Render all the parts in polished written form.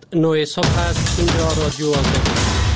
9 صبح است. اینجا رادیو آزادی.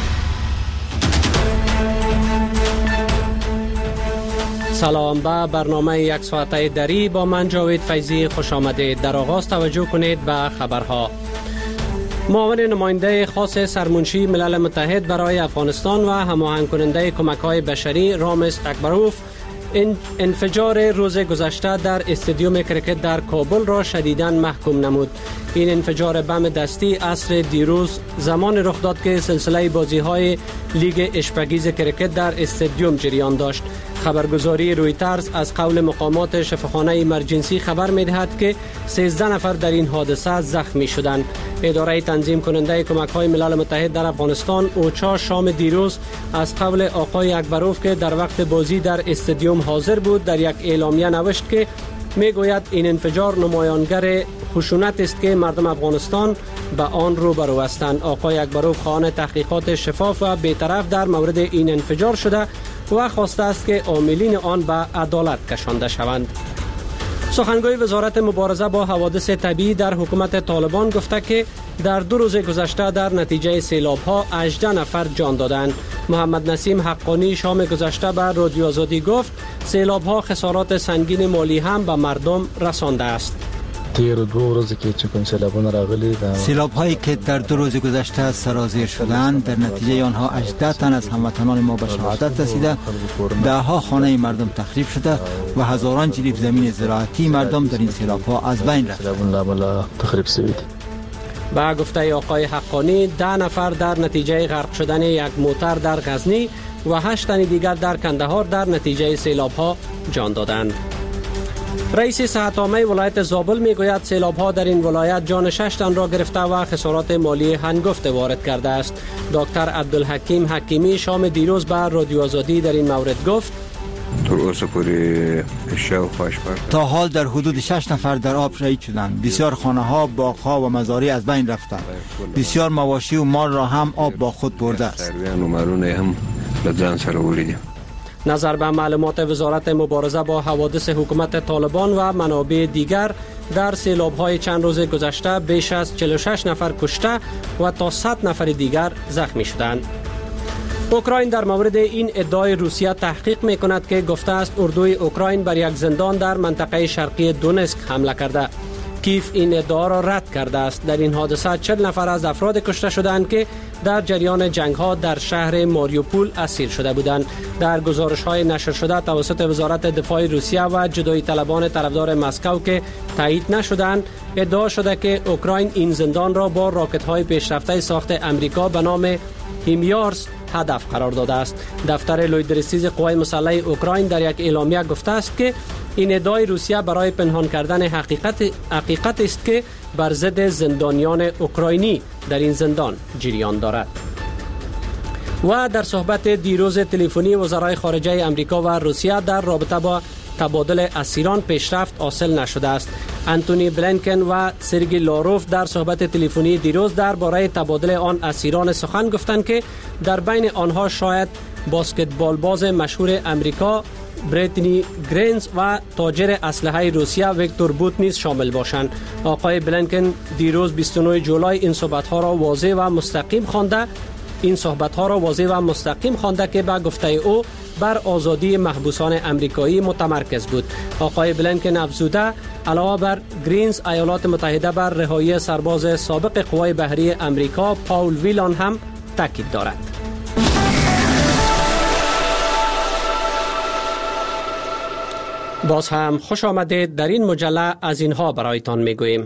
سلام به برنامه یک ساعته دری با من جاوید فیضی خوش آمدید. در آغاز توجه کنید به خبرها. معاون نماینده خاص سرمنشی ملل متحد برای افغانستان و هماهنگ کننده کمک‌های بشری رامز اکبروف انفجار روز گذشته در استادیوم کرکت در کابل را شدیداً محکوم نمود. این انفجار بم دستی عصر دیروز زمان رخ داد که سلسله بازی‌های لیگ اشپگیز کرکت در استادیوم جریان داشت. خبرگزاری رویترز از قول مقامات شفاخانه ایمرجنسی خبر می‌دهد که 13 نفر در این حادثه زخمی شدند. اداره تنظیم کننده کمک‌های ملل متحد در افغانستان اوچا شام دیروز از قول آقای اکبروف که در وقت بازی در استادیوم حاضر بود در یک اعلامیه نوشت که میگوید این انفجار نمایانگر خشونت است که مردم افغانستان به آن روبرو هستند. آقای اکبروف خواهان تحقیقات شفاف و بی‌طرف در مورد این انفجار شده و خواسته است که عاملین آن به عدالت کشانده شوند. سخنگوی وزارت مبارزه با حوادث طبیعی در حکومت طالبان گفته که در 2 روز گذشته در نتیجه سیلاب‌ها 18 نفر جان دادند. محمد نسیم حقانی شام گذشته به رادیو آزادی گفت سیلاب‌ها خسارات سنگین مالی هم به مردم رسانده است. سیلاب هایی که در 2 روز گذشته سرازیر شدند در نتیجه آنها 18 تن از هموطنان ما به شهادت رسیده، 10 ها خانه مردم تخریب شده و هزاران جریب زمین زراعتی مردم در این سیلاب ها از بین رفته. با گفته آقای حقانی 10 نفر در نتیجه غرق شدن یک موتر در غزنی و 8 تن دیگر در کندهار در نتیجه سیلاب ها جان دادند. رئیس صحت عامه ولایت زابل میگوید سیلاب‌ها در این ولایت جان 6 تن را گرفته و خسارات مالی هنگفت وارد کرده است. دکتر عبدالحکیم حکیمی شام دیروز به رادیو آزادی در این مورد گفت تا حال در حدود 6 نفر در آب شهید شدند. بسیار خانه‌ها، باغ‌ها و مزارع از بین رفتند. بسیار مواشی و مال را هم آب با خود برده است. نظر به معلومات وزارت مبارزه با حوادث حکومت طالبان و منابع دیگر در سیلاب‌های چند روز گذشته بیش از 46 نفر کشته و تا 100 نفر دیگر زخمی شدند. اوکراین در مورد این ادعای روسیه تحقیق می‌کند که گفته است اردوی اوکراین بر یک زندان در منطقه شرقی دونسک حمله کرده. کیف این ادعا را رد کرده است. در این حادثه 40 نفر از افراد کشته شدند که در جریان جنگ‌ها در شهر ماریوپول اسیر شده بودند. در گزارش‌های نشر شده توسط وزارت دفاع روسیه و جدایی طلبان طرفدار مسکو که تایید نشدند، ادعا شده که اوکراین این زندان را با راکت‌های پیشرفته ساخت امریکا به نام هیمیارس هدف قرار داده است. دفتر لویدرسیز قوای مسلح اوکراین در یک اعلامیه گفته است که این ادعای روسیه برای پنهان کردن حقیقت است که بر ضد زندانیان اوکراینی در این زندان جریان دارد. و در صحبت دیروز تلفنی وزرای خارجه امریکا و روسیه در رابطه با تبادل اسیران پیشرفت حاصل نشده است. انتونی بلینکن و سرگی لاروف در صحبت تلفنی دیروز درباره تبادل آن اسیران سخن گفتند که در بین آنها شاید بسکتبال باز مشهور امریکا بریتنی گرینز و تاجر اسلحه روسیه ویکتور بوت نیز شامل باشند. آقای بلینکن دیروز 29 جولای این صحبت‌ها را واضح و مستقیم خوانده که به گفته او بر آزادی محبوسان امریکایی متمرکز بود. آقای بلینکن افزوده علاوه بر گرینز ایالات متحده بر رهایی سرباز سابق قوای بحری امریکا پاول ویلان هم تاکید دارد. باز هم خوش آمدید. در این مجله از اینها برایتان میگوییم.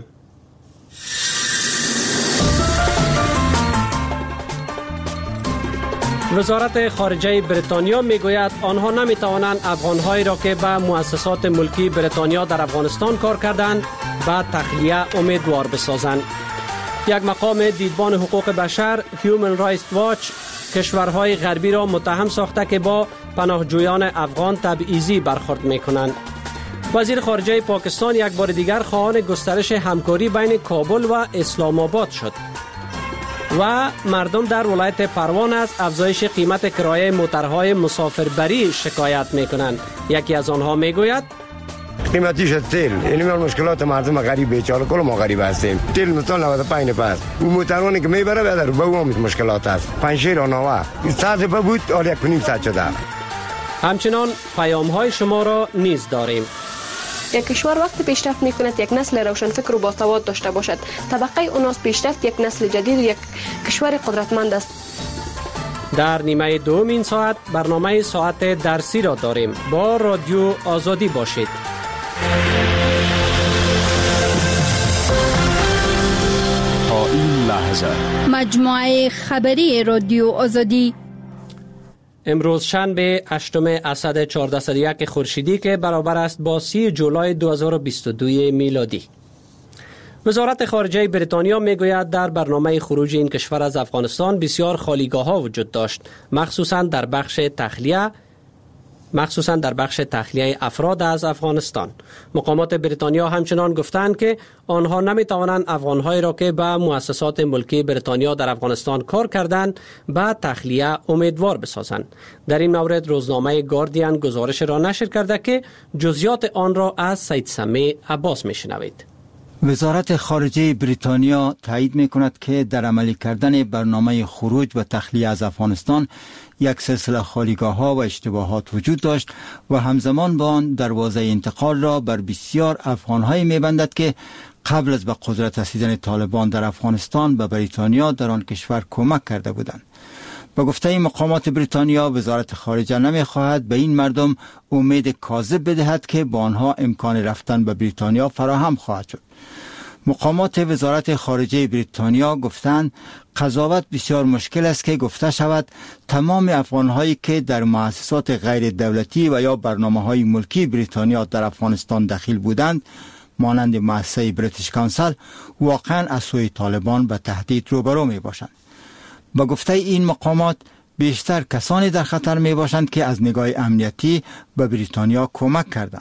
وزارت خارجه بریتانیا میگوید آنها نمیتوانند افغانهایی را که به مؤسسات ملکی بریتانیا در افغانستان کار کردند به تخلیه امیدوار بسازند. یک مقام دیدبان حقوق بشر هیومن رایتس واچ کشورهای غربی را متهم ساخته که با پناهجویان افغان تبعیضی برخورد میکنند. وزیر خارجه پاکستان یک بار دیگر خواهان گسترش همکاری بین کابل و اسلام آباد شد. و مردم در ولایت پروان از افزایش قیمت کرایه موترهای مسافربری شکایت میکنند. یکی از آنها میگوید قیمتیش تیل، اینی مشکلات مردم غریب بیچاره کل ما غریب هستیم. تیل مثلا 95 نفر اون موترانی که میبره بدر به اون مشکلات است 5 رانوه 100 روپیه بود حالا 1.5 ساعت شده. همچنان پیام های شما را نیز داریم. یک کشور وقتی پیشرفت میکند یک نسل روشنفکر و باسواد داشته باشد. طبقه اوناس پیشرفت یک نسل جدید و یک کشور قدرتمند است. در نیمه دوم این ساعت برنامه ساعت درسی را داریم. با رادیو آزادی باشید. تا این لحظه مجموعه خبری رادیو آزادی امروز شنبه 8 اسد 1401 خورشیدی که برابر است با 30 جولای 2022 میلادی. وزارت خارجه بریتانیا میگوید در برنامه خروج این کشور از افغانستان بسیار خالیگاه‌ها وجود داشت، مخصوصاً در بخش تخلیه افراد از افغانستان. مقامات بریتانیا همچنان گفتند که آنها نمیتوانند افغان‌هایی را که به مؤسسات ملکی بریتانیا در افغانستان کار کردند به تخلیه امیدوار بسازند. در این مورد روزنامه گاردین گزارش را نشر کرده که جزئیات آن را از سید سمی عباس میشنوید. وزارت خارجه بریتانیا تایید می‌کند که در عملی کردن برنامه خروج و تخلیه از افغانستان یک سلسله خالیگاه‌ها و اشتباهات وجود داشت و همزمان با آن دروازه انتقال را بر بسیار افغان‌هایی می‌بندد که قبل از به قدرت رسیدن طالبان در افغانستان به بریتانیا در آن کشور کمک کرده بودند. با گفته مقامات بریتانیا، وزارت خارجه نمی‌خواهد به این مردم امید کاذب بدهد که با آنها امکان رفتن به بریتانیا فراهم خواهد شد. مقامات وزارت خارجه بریتانیا گفتند قضاوت بسیار مشکل است که گفته شود تمام افغان‌هایی که در مؤسسات غیر دولتی و یا برنامه‌های ملکی بریتانیا در افغانستان دخیل بودند، مانند مؤسسه بریتیش کانسل، واقعاً از سوی طالبان به تهدید روبرو می‌باشند. با گفته این مقامات بیشتر کسانی در خطر می‌باشند که از نگاه امنیتی به بریتانیا کمک کردند.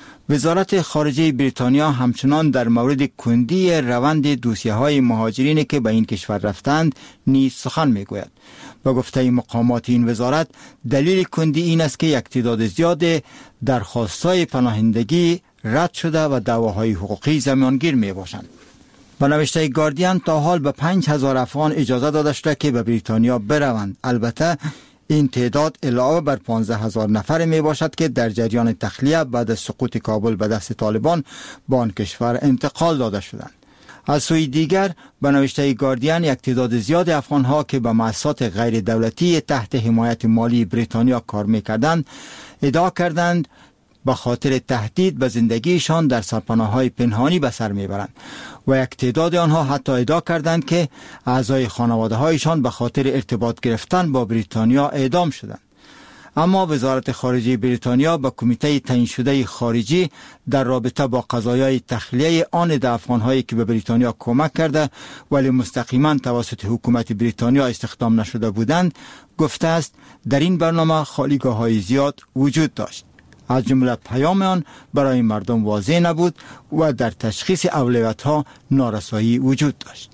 وزارت خارجه بریتانیا همچنان در مورد کندی روند دوسیه‌های مهاجرینی که به این کشور رفتند نیز سخن می‌گوید. با گفته مقامات این وزارت دلیل کندی این است که یک تعداد زیاد درخواست‌های پناهندگی رد شده و دعواهای حقوقی زمانگیر می‌باشند. با نوشته گاردین تا حال به 5000 افغان اجازه داده شده که به بریتانیا بروند. البته این تعداد علاوه بر 15000 نفر می باشد که در جریان تخلیه بعد از سقوط کابل به دست طالبان به آن کشور انتقال داده شدند. از سوی دیگر به نوشته گاردین یک تعداد زیاد افغان‌ها که به مؤسسات غیر دولتی تحت حمایت مالی بریتانیا کار می‌کردند ادعا کردند به خاطر تهدید به زندگیشان در سرپناه‌های پنهانی به سر می‌برند و یک تعداد آنها حتی ادعا کردند که اعضای خانواده‌هایشان به خاطر ارتباط گرفتن با بریتانیا اعدام شدند. اما وزارت خارجه بریتانیا به کمیته تعیین شده خارجی در رابطه با قضایای تخلیه آن افغان‌هایی که به بریتانیا کمک کرده ولی مستقیما توسط حکومت بریتانیا استخدام نشده بودند گفته است در این برنامه خالیگاه‌های زیاد وجود داشت. از جمله پیام آن برای مردم واضح نبود و در تشخیص اولویت‌ها نارسایی وجود داشت.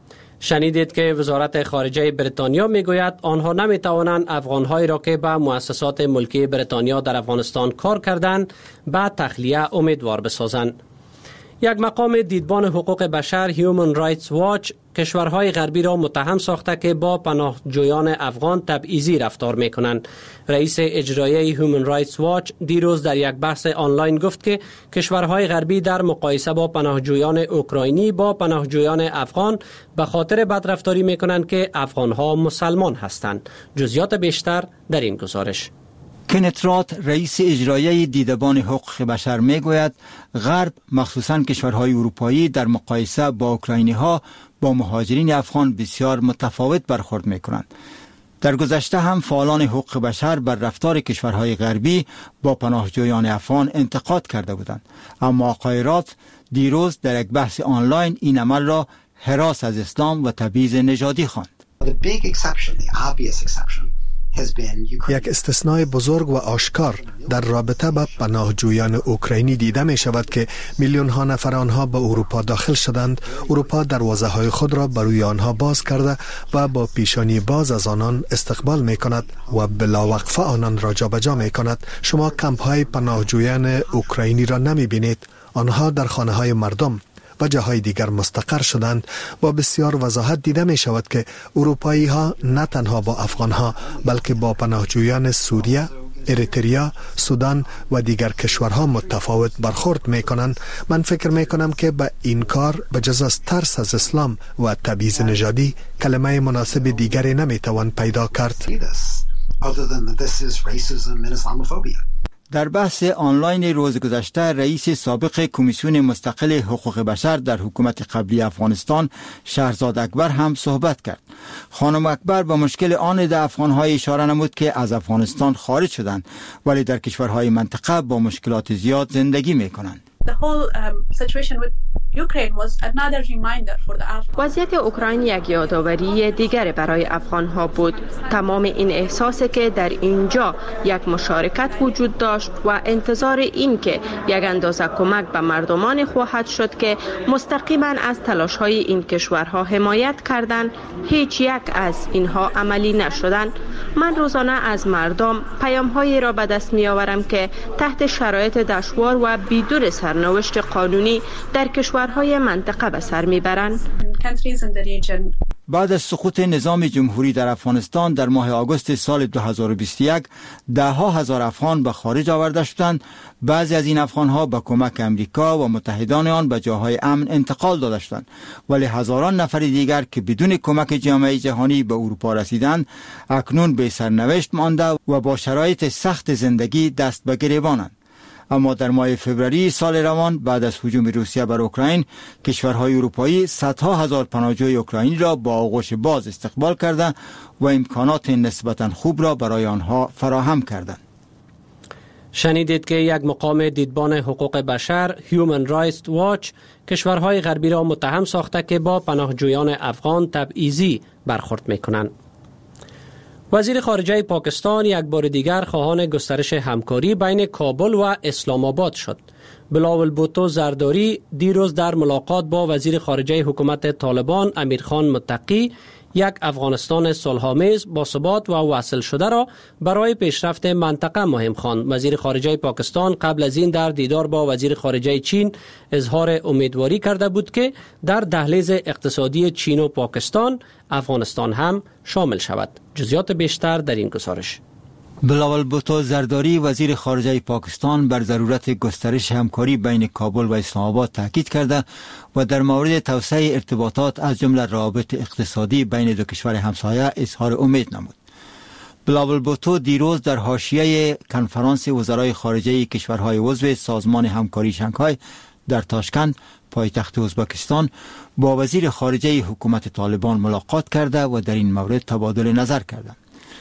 شنیدید که وزارت خارجه بریتانیا میگوید آنها نمیتوانند افغان‌هایی را که به مؤسسات ملکی بریتانیا در افغانستان کار کردند به تخلیه امیدوار بسازند. یک مقام دیدبان حقوق بشر هیومن رایتس واچ کشورهای غربی را متهم ساخته که با پناهجویان افغان تبعیضی رفتار میکنند. رئیس اجرایی هیومن رایتس واچ دیروز در یک بحث آنلاین گفت که کشورهای غربی در مقایسه با پناهجویان اوکراینی با پناهجویان افغان به خاطر بدرفتاری میکنند که افغانها مسلمان هستند. جزئیات بیشتر در این گزارش. کنت رات رئیس اجرایی دیدبان حقوق بشر میگوید غرب مخصوصاً کشورهای اروپایی در مقایسه با اوکراینی ها با مهاجرین افغان بسیار متفاوت برخورد میکنند. در گذشته هم فعالان حقوق بشر بر رفتار کشورهای غربی با پناهجویان افغان انتقاد کرده بودند، اما آقای رات دیروز در یک بحث آنلاین این عمل را هراس از اسلام و تبعیض نژادی خواند. یک استثناء بزرگ و آشکار در رابطه با پناهجویان اوکراینی دیده می شود که میلیون ها نفر آنها به اروپا داخل شدند. اروپا دروازه های خود را بروی آنها باز کرده و با پیشانی باز از آنان استقبال می کند و بلاوقفه آنان را جابجا می کند. شما کمپ های پناهجویان اوکراینی را نمی بینید. آنها در خانه های مردم و جاهای دیگر مستقر شدند با بسیار وضاحت دیده می شود که اروپایی ها نه تنها با افغان ها بلکه با پناهجویان سوریه، اریتریا، سودان و دیگر کشورها متفاوت برخورد می کنند. من فکر می کنم که به این کار بجز از ترس از اسلام و تبعیض نژادی کلمه مناسب دیگری نمی توان پیدا کرد. در بحث آنلاین روز گذشته رئیس سابق کمیسیون مستقل حقوق بشر در حکومت قبلی افغانستان شهرزاد اکبر هم صحبت کرد. خانم اکبر به مشکل آن افغان‌های اشاره نمود که از افغانستان خارج شدند ولی در کشورهای منطقه با مشکلات زیاد زندگی می‌کنند. وضعیت اوکراین یک یادآوری دیگر برای افغان‌ها بود. تمام این احساسی که در اینجا یک مشارکت وجود داشت و انتظار این که یک اندازه کمک به مردمان خواهد شد که مستقیما از تلاش‌های این کشورها حمایت کردند، هیچ یک از اینها عملی نشدند. من روزانه از مردم پیام‌هایی را به دست می‌آورم که تحت شرایط دشوار و بدون سرنوشت قانونی در کشورهای منطقه به سر میبرند. بعد از سقوط نظام جمهوری در افغانستان در ماه آگوست سال 2021 ده‌ها هزار افغان به خارج آورده شدند. بعضی از این افغان‌ها به کمک امریکا و متحدان آن به جاهای امن انتقال داده شدند ولی هزاران نفر دیگر که بدون کمک جامعه جهانی به اروپا رسیدند اکنون به سرنوشت مانده و با شرایط سخت زندگی دست به گریبانند. اما در ماه فوریه سال روان بعد از هجوم روسیه بر اوکراین کشورهای اروپایی صدها هزار پناهجوی اوکراینی را با آغوش باز استقبال کرده و امکانات نسبتا خوب را برای آنها فراهم کردند. شنیدید که یک مقام دیدبان حقوق بشر Human Rights Watch کشورهای غربی را متهم ساخته که با پناهجویان افغان تبعیضی برخورد می‌کنند. وزیر خارجه پاکستان یک بار دیگر خواهان گسترش همکاری بین کابل و اسلام آباد شد. بلاول بوتو زرداری دیروز در ملاقات با وزیر خارجه حکومت طالبان امیرخان متقی یک افغانستان صلح‌آمیز با ثبات و وصل شده را برای پیشرفت منطقه مهم خواند. وزیر خارجه پاکستان قبل از این در دیدار با وزیر خارجه چین اظهار امیدواری کرده بود که در دهلیز اقتصادی چین و پاکستان افغانستان هم شامل شود. جزئیات بیشتر در این گزارش. بلاول بوتو زرداری وزیر خارجه پاکستان بر ضرورت گسترش همکاری بین کابل و اسلام آباد تاکید کرده و در مورد توسعه ارتباطات از جمله روابط اقتصادی بین دو کشور همسایه اظهار امید نمود. بلاول بوتو دیروز در حاشیه کنفرانس وزرای خارجه کشورهای عضو سازمان همکاری شانگهای در تاشکند پایتخت ازبکستان با وزیر خارجه حکومت طالبان ملاقات کرده و در این مورد تبادل نظر کرده.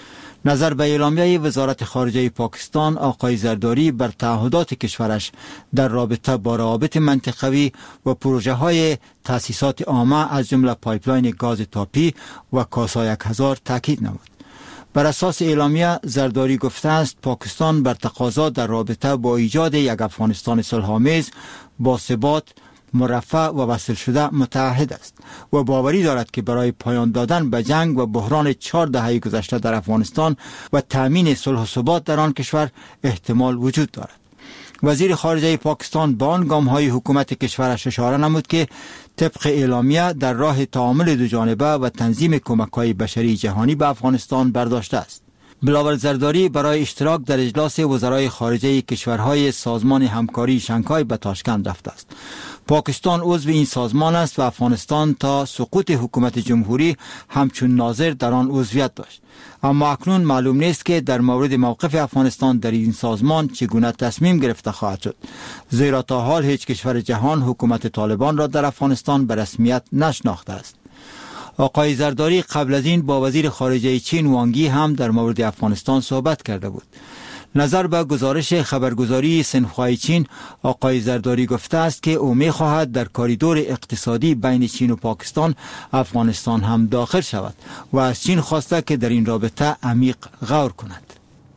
نظر به اعلامیه وزارت خارجه پاکستان آقای زرداری بر تعهدات کشورش در رابطه با روابط منطقوی و پروژه های تأسیسات عامه از جمله پایپلاین گاز تاپی و کاسا 1000 تاکید نمود. بر اساس اعلامیه زرداری گفته است پاکستان بر تقاضا در رابطه با ایجاد یک افغانستان صلح‌آمیز با ثبات، مرفه و وصل شده متعهد است و باوری دارد که برای پایان دادن به جنگ و بحران 4 دهه گذشته در افغانستان و تأمین صلح و ثبات در آن کشور احتمال وجود دارد. وزیر خارجه پاکستان با آن گام‌های حکومت کشورش اشاره نمود که طبق اعلامیه در راه تعامل دوجانبه و تنظیم کمک‌های بشری جهانی به افغانستان برداشته است. بلاول زرداری برای اشتراک در اجلاس وزرای خارجه کشورهای سازمان همکاری شانگهای به تاشکند رفته است. پاکستان عضو این سازمان است و افغانستان تا سقوط حکومت جمهوری همچون ناظر در آن عضویت داشت. اما اکنون معلوم نیست که در مورد موقف افغانستان در این سازمان چگونه تصمیم گرفته خواهد شد، زیرا تا حال هیچ کشور جهان حکومت طالبان را در افغانستان به رسمیت نشناخته است. آقای زرداری قبل از این با وزیر خارجه چین وانگی هم در مورد افغانستان صحبت کرده بود. نظر به گزارش خبرگزاری سنخوای چین آقای زرداری گفته است که او می خواهد در کاریدور اقتصادی بین چین و پاکستان افغانستان هم داخل شود و از چین خواسته که در این رابطه عمیق غور کند.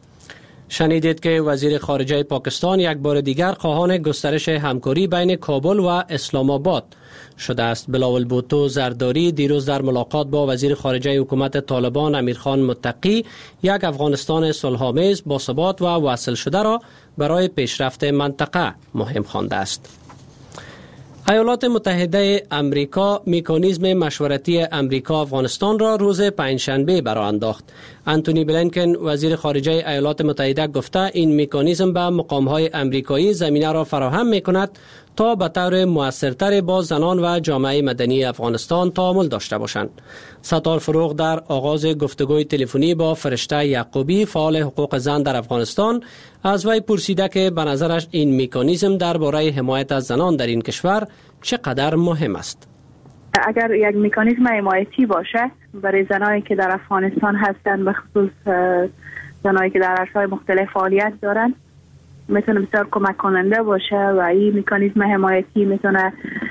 شنیدید که وزیر خارجه پاکستان یک بار دیگر خواهان گسترش همکاری بین کابل و اسلام آباد شده است. بلاول بوتو زرداری دیروز در ملاقات با وزیر خارجه حکومت طالبان امیرخان متقی یک افغانستان صلح‌آمیز با ثبات و وصل شده را برای پیشرفت منطقه مهم خوانده است. ایالات متحده امریکا مکانیزم مشورتی امریکا افغانستان را روز پنجشنبه برآورد انداخت. انتونی بلینکن وزیر خارجه ایالات متحده گفته این مکانیزم به مقام‌های امریکایی زمینه را فراهم می‌کند تا به طور موثرتر با زنان و جامعه مدنی افغانستان تعامل داشته باشند. ستار فروغ در آغاز گفتگوی تلفنی با فرشته یعقوبی فعال حقوق زن در افغانستان از وی پرسیده که به نظرش این مکانیزم درباره حمایت از زنان در این کشور چقدر مهم است. اگر یک مکانیزم حمایتی باشه برای زنانی که در افغانستان هستند، به خصوص زنانی که در عرصه‌های مختلف فعالیت دارند، میتونه بسیار کمک کننده باشه و این مکانیزم حمایتی میتونه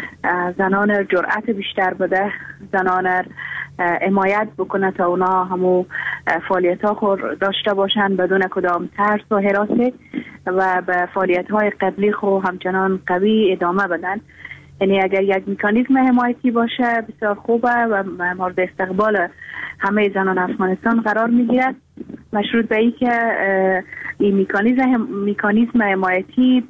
زنان جرأت بیشتر بده، زنان حمایت بکنه تا اونا همو فعالیت ها داشته باشن بدون کدام ترس و هراسی و به فعالیت های قبلی خو همچنان قوی ادامه بدن. یعنی اگر یک مکانیزم حمایتی باشه بسیار خوبه و مورد استقبال همه زنان افغانستان قرار میگیرد، مشروط به این که این مکانیزم حمایتی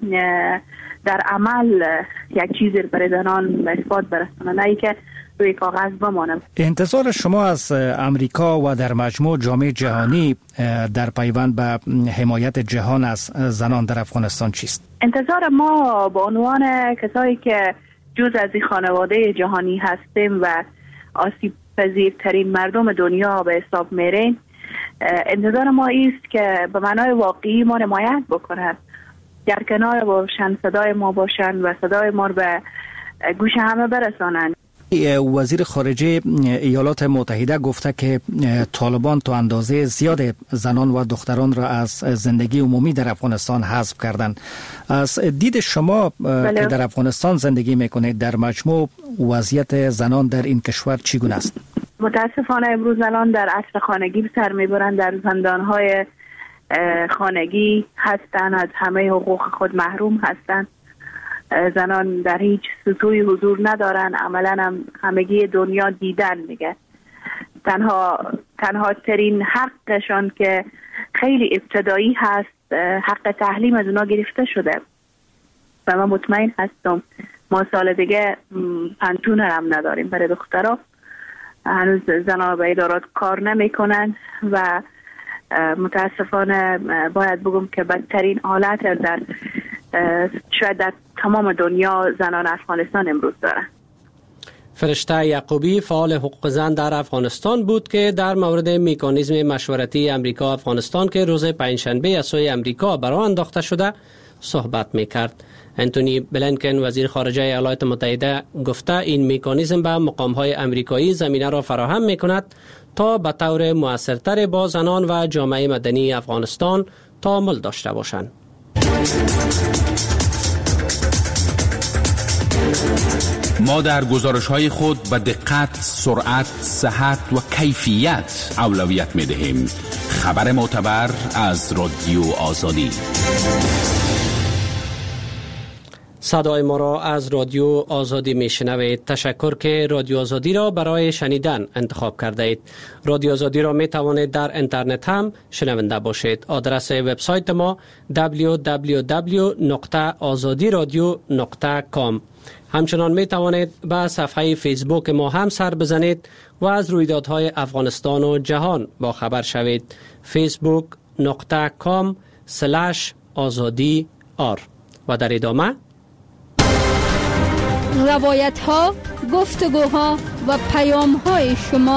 در عمل یک چیزی برای زنان به اثبات برسونه، نه ای که روی کاغذ بمانه. انتظار شما از امریکا و در مجموع جامعه جهانی در پیوند به حمایت جهان از زنان در افغانستان چیست؟ انتظار ما به عنوان کسایی که جز از این خانواده جهانی هستیم و آسیب پذیرترین مردم دنیا به حساب میریم، انتظار ما است که به معنای واقعی ما حمایت بکنند، در کنار باشند، صدای ما باشند و صدای ما به گوش همه برسانند. وزیر خارجه ایالات متحده گفته که طالبان تا اندازه زیاد زنان و دختران را از زندگی عمومی در افغانستان حذف کردند. از دید شما که در افغانستان زندگی میکنید، در مجموع وضعیت زنان در این کشور چگونه است؟ متاسفانه امروز زنان در عصر خانگی سر میبرند، در زندانهای خانگی هستند، از همه حقوق خود محروم هستند. زنان در هیچ سطوحی حضور ندارن، عملا هم همگی دنیا دیدن میگه. تنها ترین حقشان که خیلی ابتدایی هست، حق تعلیم از اونا گرفته شده و من مطمئن هستم ما سال دیگه پنتون هم نداریم برای دخترها. هنوز زنان به ادارات کار نمیکنن و متاسفانه باید بگم که بدترین حالت در شاید در تمام دنیا زنان افغانستان امروز دارن. فرشته یعقوبی فعال حقوق زن در افغانستان بود که در مورد مکانیزم مشورتی امریکا افغانستان که روز پنجشنبه از سوی امریکا برآورد انداخته شده صحبت میکرد. انتونی بلینکن وزیر خارجه ایالات متحده گفته این مکانیزم به مقام‌های امریکایی زمینه را فراهم میکند تا به طور موثرتر با زنان و جامعه مدنی افغانستان تعامل داشته باشند. ما در گزارش‌های خود به دقت، سرعت، صحت و کیفیت اولویت می‌دهیم. خبر معتبر از رادیو آزادی. صدای ما را از رادیو آزادی میشنوید. تشکر که رادیو آزادی را برای شنیدن انتخاب کرده اید. رادیو آزادی را می توانید در اینترنت هم شنونده باشید. آدرس وبسایت ما www.azadiradio.com. همچنان می توانید به صفحه فیسبوک ما هم سر بزنید و از رویدادهای افغانستان و جهان با خبر شوید. facebook.com/azadi.r. و در ادامه روایت ها، گفتگوها و پیام های شما.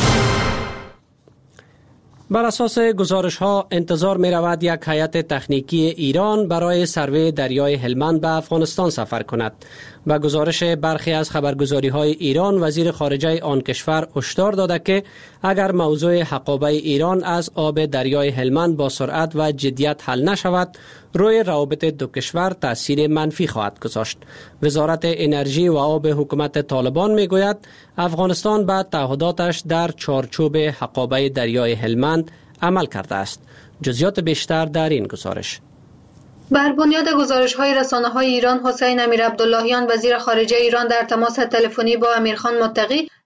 بر اساس گزارش ها انتظار می رود یک هیئت تکنیکی ایران برای سروی دریای هلمند به افغانستان سفر کند. با گزارش برخی از خبرگزاری های ایران، وزیر خارجه آن کشور هشدار داده که اگر موضوع حقابه ایران از آب دریای هلمند با سرعت و جدیت حل نشود، روی روابط دو کشور تأثیر منفی خواهد گذاشت. وزارت انرژی و آب حکومت طالبان می گوید افغانستان به تعهداتش در چارچوب حقابه دریای هلمند عمل کرده است. جزئیات بیشتر در این گزارش. بر بنیاد گزارش‌های رسانه‌های ایران، حسین امیر عبداللهیان وزیر خارجه ایران در تماس تلفنی با امیرخان متقی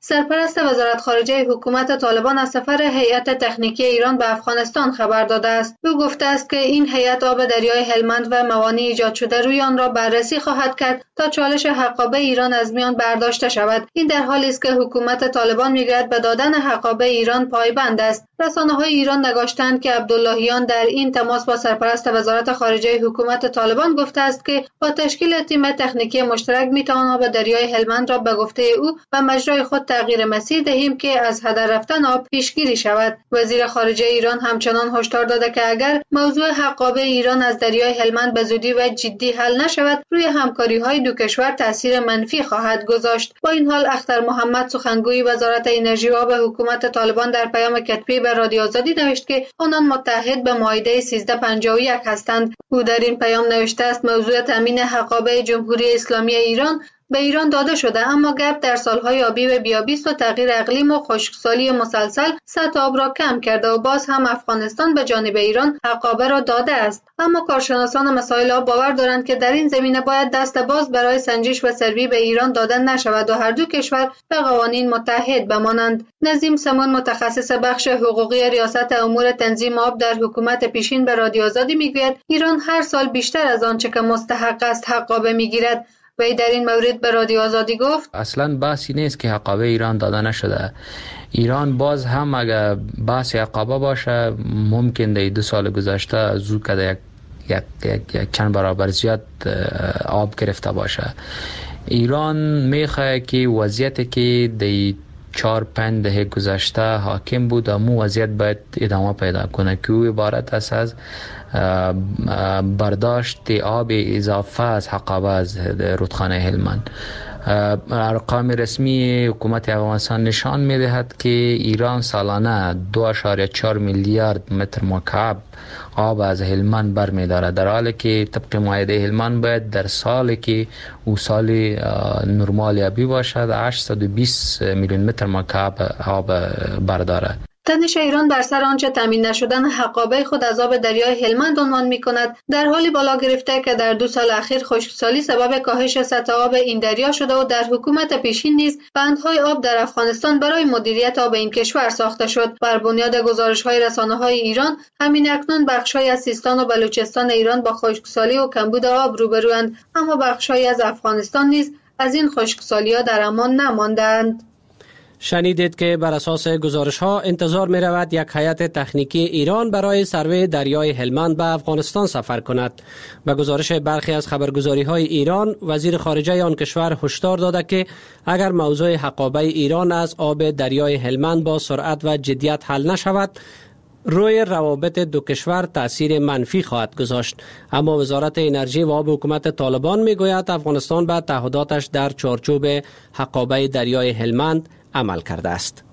سرپرست وزارت خارجه حکومت طالبان از سفر هیئت تکنیکی ایران به افغانستان خبر داده است. او گفته است که این هیئت آب دریای هلمند و موانع ایجاد شده روی آن را بررسی خواهد کرد تا چالش حقابه ایران از میان برداشته شود. این در حالی است که حکومت طالبان میگوید به دادن حقابه ایران پایبند است. رسانه‌های ایران نگاشتند که عبداللهیان در این تماس با سرپرست وزارت خارجه حکومت طالبان گفته است که با تشکیل تیم تکنیکی مشترک میتوان آب دریای هلمند را به گفته او و مجرای خود تغییر مسیر دهیم که از هدر رفتن آب پیشگیری شود. وزیر خارجه ایران همچنان هشدار داده که اگر موضوع حقابه ایران از دریای هلمند به زودی و جدی حل نشود، روی همکاری‌های دو کشور تاثیر منفی خواهد گذاشت. با این حال اختر محمد سخنگوی وزارت انرژی و آب حکومت طالبان در پیام کتبی به رادیو آزادی نوشت که آنان متحد به معاهده 1351 هستند. او در این پیام نوشته است موضوع تامین حقابه جمهوری اسلامی ایران به ایران داده شده، اما گپ در سالهای آبی و بیابیست و تغییر اقلیم و خشکسالی مسلسل سطح آب را کم کرده و باز هم افغانستان به جانب ایران حقابه را داده است. اما کارشناسان مسائل آب باور دارند که در این زمینه باید دست باز برای سنجش و سروی به ایران داده نشود و هر دو کشور به قوانین متحد بمانند. نظیم سمون متخصص بخش حقوقی ریاست امور تنظیم آب در حکومت پیشین به رادیو آزادی میگوید ایران هر سال بیشتر از آنچه که مستحق است حقابه میگیرد. وی در این مورد به رادیو آزادی گفت اصلا بحثی نیست که حقابه ایران داده نشده. ایران باز هم اگر بحث حقابه باشه ممکن در 2 سال گذشته زود کده یک چند برابر زیاد آب گرفته باشه. ایران میخواه که وضعیتی که در 4-5 دهه گذشته حاکم بود امو وضعیت باید ادامه پیدا کنه که او عبارت است از برداشت آب اضافه از حقابه از رودخانه هلمند. ارقام رسمی حکومت افغانستان نشان می‌دهد که ایران سالانه 2.4 میلیارد متر مکعب آب از هلمند برمی‌دارد، در حالی که طبق معاهده هلمند باید در سالی که او سال نرمال آبی باشد 820 میلیون متر مکعب آب بردارد. تنش ایران بر سر آنچه تامین نشدن حقابه خود از آب دریای هلمند عنوان می‌کند در حالی بالا گرفته که در 2 سال اخیر خشکسالی سبب کاهش سطح آب این دریا شده و در حکومت پیشین نیز بندهای آب در افغانستان برای مدیریت آب این کشور ساخته شد. بر بنیاد گزارش‌های رسانه‌های ایران همین اکنون بخش‌های از سیستان و بلوچستان ایران با خشکسالی و کمبود آب روبروند، اما بخش‌هایی از افغانستان نیز از این خشکسالی‌ها در امان نماندند. شنیدید که بر اساس گزارش ها انتظار می رود یک هیئت تکنیکی ایران برای سروی دریای هلمند به افغانستان سفر کند. به گزارش برخی از خبرگزاری های ایران، وزیر خارجه آن کشور هشدار داده که اگر موضوع حقابه ایران از آب دریای هلمند با سرعت و جدیت حل نشود، روی روابط دو کشور تأثیر منفی خواهد گذاشت. اما وزارت انرژی و آب حکومت طالبان می گوید افغانستان به تعهداتش در چارچوب حقابه دریای هلمند عمل کرده است.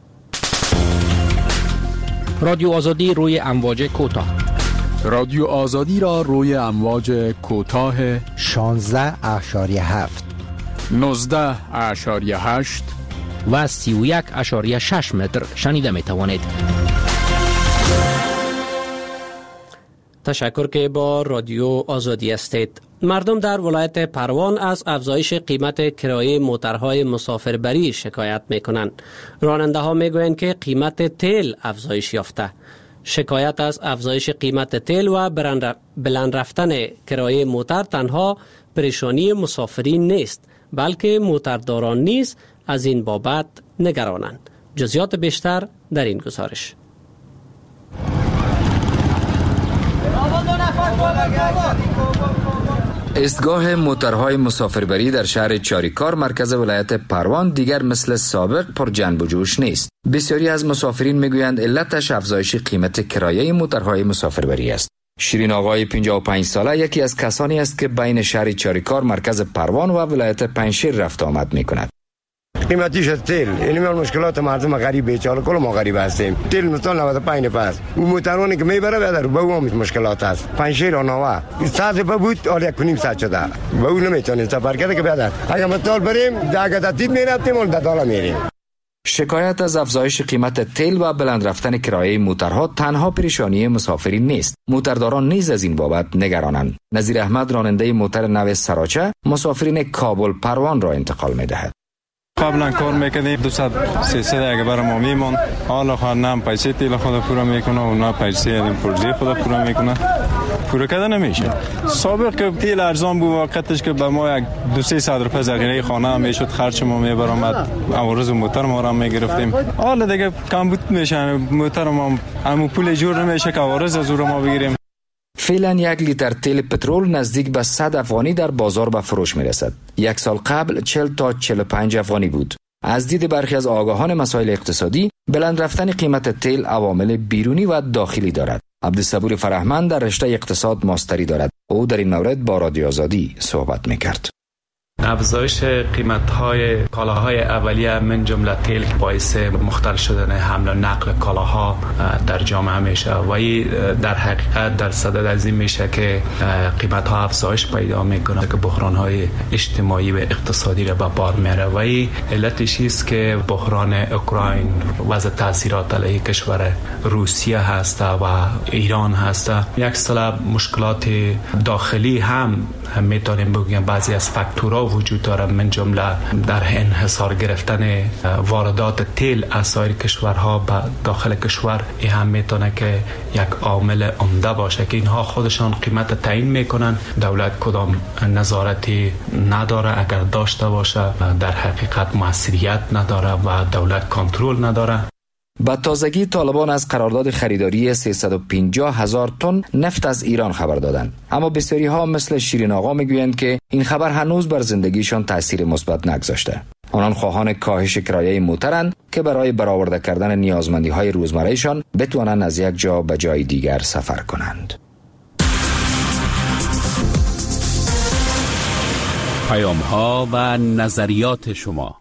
رادیو آزادی روی امواج کوتاه. رادیو آزادی را روی امواج کوتاه 16.7 19.8 و 31.6 متر شنیده می توانید. تشکر که با رادیو آزادی هستید. مردم در ولایت پروان از افزایش قیمت کرایه موترهای مسافربری شکایت میکنند. راننده ها میگویند که قیمت تیل افزایش یافته. شکایت از افزایش قیمت تیل و بلند رفتن کرایه موتر تنها پریشانی مسافرین نیست، بلکه موترداران نیز از این بابت نگرانند. جزئیات بیشتر در این گزارش. ایستگاه موترهای مسافربری در شهر چاریکار مرکز ولایت پروان دیگر مثل سابق پر جنب و جوش نیست. بسیاری از مسافرین میگویند علتش افزایش قیمت کرایه موترهای مسافربری است. شیرین آقای 55 ساله یکی از کسانی است که بین شهر چاریکار مرکز پروان و ولایت پنجشیر رفت آمد میکند. قیمتیش تیل اینی مشکلات مردم غریب بیچاره کل ما غریب هستیم. تیل مثلا 95 پس اون موترانی که میبره بدر به اون مشکلات است. پنجشیر و نوه ساعت بود آل 1.5 ساعت شده به اون نمیتونیم سفر کرده که بدر اگه متال بریم اگه تدید میرفتیم اون دالا میریم. شکایت از افزایش قیمت تیل و بلند رفتن کرایه موترها تنها پریشانی مسافرین نیست. موترداران نیز از این بابت نگرانند. نظیر احمد راننده موتر نو سراچه مسافرین کابل پروان را انتقال می‌دهد. قبلا کار میکردیم 200 300 اگه برای ما میمون، حالا خواهد نه پیسه تیل خود پورا میکنه و نه پیسه پرزی خود پورا میکنه، پورا کده نمیشه. سابق که تیل ارزان بود وقتش که به ما یک 200 روپیه ذخیره خانه میشد، خرج ما میبرامد، عوارض موتر ما را میگرفتیم. حالا دیگه کمبود میشه، موتر ما همون پول جور نمیشه که عوارض از اون ما بگیریم. فعلا 1 لیتر تیل پترول نزدیک به 100 افغانی در بازار به فروش می رسد. 1 سال قبل 40 تا 45 افغانی بود. از دید برخی از آگاهان مسائل اقتصادی، بلند رفتن قیمت تیل عوامل بیرونی و داخلی دارد. عبدالصبور فرهمند در رشته اقتصاد ماستری دارد. او در این مورد با رادیو آزادی صحبت می کرد. افزایش قیمت‌های کالاهای اولیه من جمله تیل باعث مختل شدن حمل و نقل کالاها در جامعه میشه و این در حقیقت در صدد از این میشه که قیمت‌ها افزایش پیدا میکنه که بحران‌های اجتماعی و اقتصادی را به بار میاره و این علتش است که بحران اوکراین وضع تاثیرات علیه کشور روسیه هست و ایران هست. یک سلب مشکلات داخلی هم میتونیم بگیم بعضی از فاکتورها وجود داره، من جمله در انحصار گرفتن واردات تیل از سایر کشورها به داخل کشور. این هم میتونه که یک عامل عمده باشه که اینها خودشان قیمت تعیین میکنن. دولت کدام نظارتی نداره، اگر داشته باشه در حقیقت موثریت نداره و دولت کنترل نداره. با تازگی طالبان از قرارداد خریداری 350,000 تن نفت از ایران خبر دادند، اما بسیاری ها مثل شیرین آقا میگویند که این خبر هنوز بر زندگیشان تاثیر مثبت نگذاشته. آنان خواهان کاهش کرایه موترند که برای برآورده کردن نیازمندی های روزمرهشان بتوانند از یک جا به جای دیگر سفر کنند. پیام ها و نظریات شما.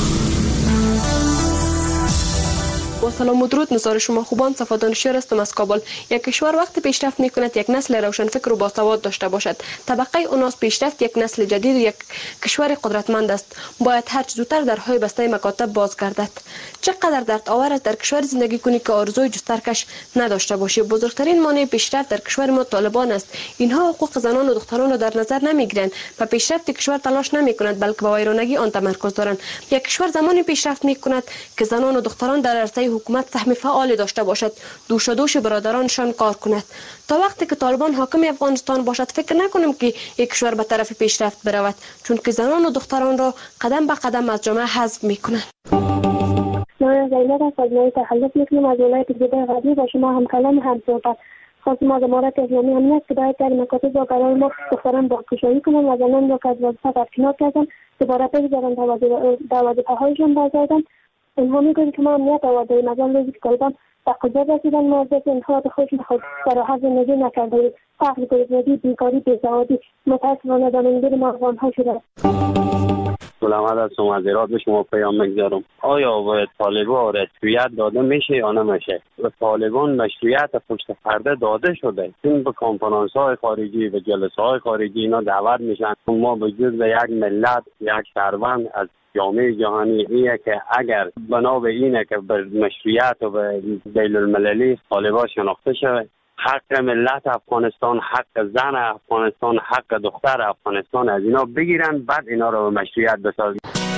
با سلام و درود، نظر شما خوبان. صفا دانشیار هستم از کابل. یک کشور وقتی پیشرفت میکند یک نسل روشنفکر و باسواد داشته باشد. طبقه اوناس پیشرفت یک نسل جدید و یک کشور قدرتمند است. باید هر چه زودتر درهای بسته مکاتب بازگردد. چقدر درد آور است در کشور زندگی کنی که آرزوی جسترکش نداشته باشی. بزرگترین مانع پیشرفت در کشور ما طالبان است. اینها حقوق زنان و دختران را در نظر نمیگیرند و پیشرفت کشور تلاش نمیکنند، بلکه به ویرانگی آن تمرکز دارند. یک کشور زمانی پیشرفت میکند که زنان و دختران در عرصه حکومت سهم فعال داشته باشد، دوش برادرانشان کار کند. تا وقتی که طالبان حاکم افغانستان باشد فکر نکنم که یک کشور به طرف پیشرفت برود، چون که زنان و دختران را قدم به قدم از جامعه حذف میکنند. من زینب از مجموعه تخلف میکنم از ولایت جده غربی با شما هم کلام هم صحبت. خواستم از امارت اسلامی امنیت که باید در مکاتب با قرار ما دختران بازگشایی کنم و زنان را که از وظیفه برکنار کردن دوباره بگذارن در وظیفه‌هایشان بازگردن. اینها میگویند که ما امنیت آورده از آن روزی که طالبان به قدرت رسیدن ما از اینها به خود فراحت زندگی نکرده. فقر، گرسنگی، بیکاری، بیسوادی متاسفانه دامنگیر ما افغان‌ها شده. سلامت هستم از ایراد به شما پیام میگذارم. آیا باید طالبان رسمیت داده میشه یا نمیشه؟ و طالبان مشروعیت پشت پرده داده شده. این به کنفرانس های خارجی و جلسه های خارجی اینا دعوت میشن. ما به جز یک ملت، یک شهروند از جامعه جهانی اینه که اگر بنا به اینه که به مشروعیت و به بین المللی طالبان شناخته شود، حق ملت افغانستان، حق زن افغانستان، حق دختر افغانستان از اینا بگیرن، بعد اینا رو به مشروعیت بسازن.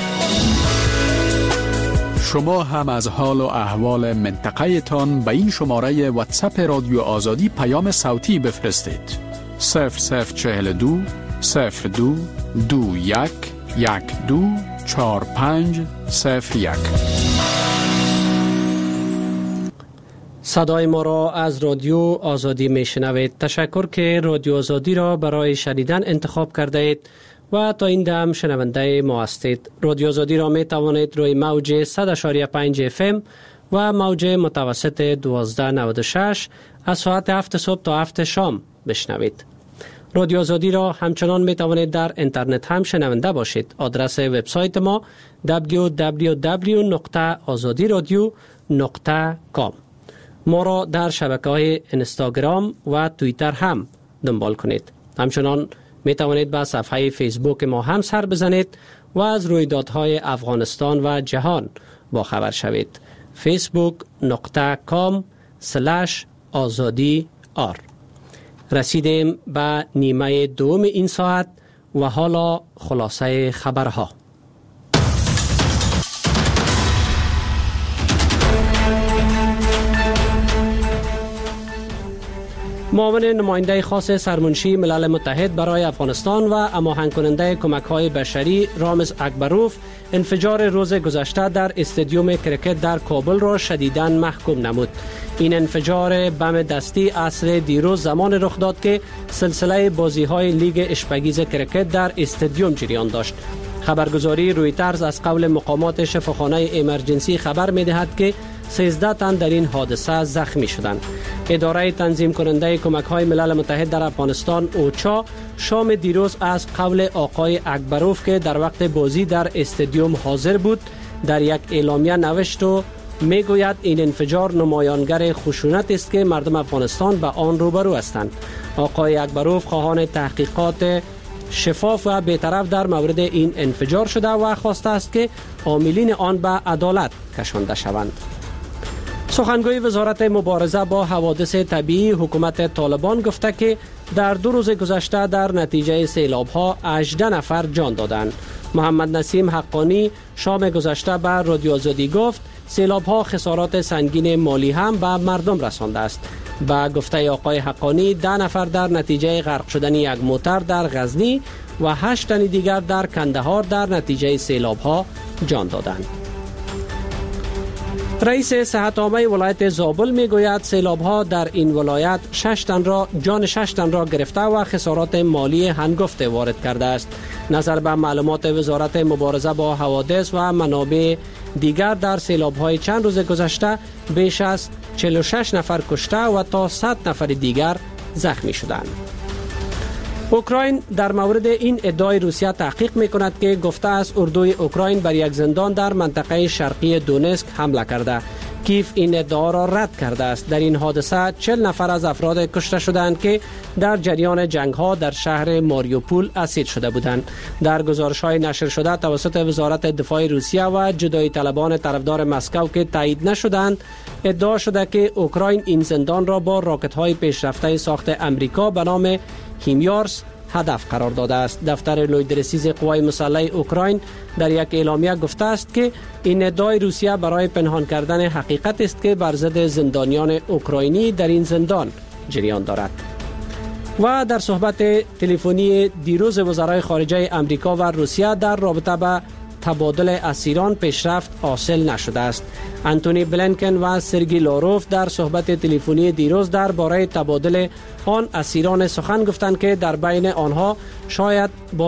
شما هم از حال و احوال منطقه تان به این شماره واتساپ رادیو آزادی پیام صوتی بفرستید. 0042 02 21 12 4501. صدای ما را از رادیو آزادی میشنوید. تشکر که رادیو آزادی را برای شنیدن انتخاب کرده اید و تا این دم شنونده ما هستید. رادیو آزادی را می توانید روی موج 100.5 FM و موج متوسط 1296 از ساعت 7 صبح تا 7 شام بشنوید. رادیو آزادی را همچنان می توانید در اینترنت هم شنونده باشید. آدرس وبسایت ما www.azadiradio.com. ما را در شبکه‌های اینستاگرام و توییتر هم دنبال کنید. همچنان می توانید به صفحه فیسبوک ما هم سر بزنید و از رویدادهای افغانستان و جهان با خبر شوید. facebook.com/azadi.r. رسیدیم به نیمه دوم این ساعت و حالا خلاصه خبرها. معاون نماینده خاص سرمنشی ملل متحد برای افغانستان و هماهنگ کننده کمک‌های بشری رامز اکبروف انفجار روز گذشته در استادیوم کرکت در کابل را شدیداً محکوم نمود. این انفجار بم دستی عصر دیروز زمان رخ داد که سلسله بازی‌های لیگ اشپگیز کرکت در استادیوم جریان داشت. خبرگزاری رویترز از قول مقامات شفاخانه امرجنسی خبر می‌دهد که 13 تن در این حادثه زخمی شدند. اداره تنظیم کننده کمک‌های ملل متحد در افغانستان اوچا شام دیروز از قول آقای اکبروف که در وقت بازی در استادیوم حاضر بود در یک اعلامیه نوشت و میگوید این انفجار نمایانگر خشونت است که مردم افغانستان به آن روبرو هستند. آقای اکبروف خواهان تحقیقات شفاف و بی‌طرف در مورد این انفجار شده و خواسته است که عاملین آن به عدالت کشانده شوند. سخنگوی وزارت مبارزه با حوادث طبیعی حکومت طالبان گفته که در 2 روز گذشته در نتیجه سیلاب‌ها 18 نفر جان دادند. محمد نسیم حقانی شام گذشته به رادیو آزادی گفت سیلاب‌ها خسارات سنگین مالی هم به مردم رسانده است. با گفته آقای حقانی 10 نفر در نتیجه غرق شدن یک موتر در غزنی و 8 تن دیگر در کندهار در نتیجه سیلاب‌ها جان دادند. رئیس صحت عامه ولایت زابل میگوید سیلاب‌ها در این ولایت 6 تن را گرفته و خسارات مالی هنگفت وارد کرده است. نظر به معلومات وزارت مبارزه با حوادث و منابع دیگر در سیلاب‌های چند روز گذشته بیش از 46 نفر کشته و تا 100 نفر دیگر زخمی شدند. اوکراین در مورد این ادعای روسیه تحقیق می‌کند که گفته است اردوی اوکراین بر یک زندان در منطقه شرقی دونسک حمله کرده. کیف این ادعا را رد کرده است. در این حادثه 40 نفر از افراد کشته شدند که در جریان جنگ‌ها در شهر ماریوپول اسیر شده بودند. در گزارش‌های نشر شده توسط وزارت دفاع روسیه و جدایی طلبان طرفدار مسکو که تایید نشدند، ادعا شده که اوکراین این زندان را با راکت‌های پیشرفته ساخت امریکا به نام هیمیارس هدف قرار داده است. دفتر لویدرسیز قوای مسلح اوکراین در یک اعلامیه گفته است که این ادعای روسیه برای پنهان کردن حقیقت است که بر ضد زندانیان اوکراینی در این زندان جریان دارد. و در صحبت تلفنی دیروز وزرای خارجه امریکا و روسیه در رابطه با تبادل اسیران پیشرفت حاصل نشده است. انتونی بلینکن و سرگی لاروف در صحبت تلفنی دیروز درباره تبادل آن اسیران سخن گفتند که در بین آنها شاید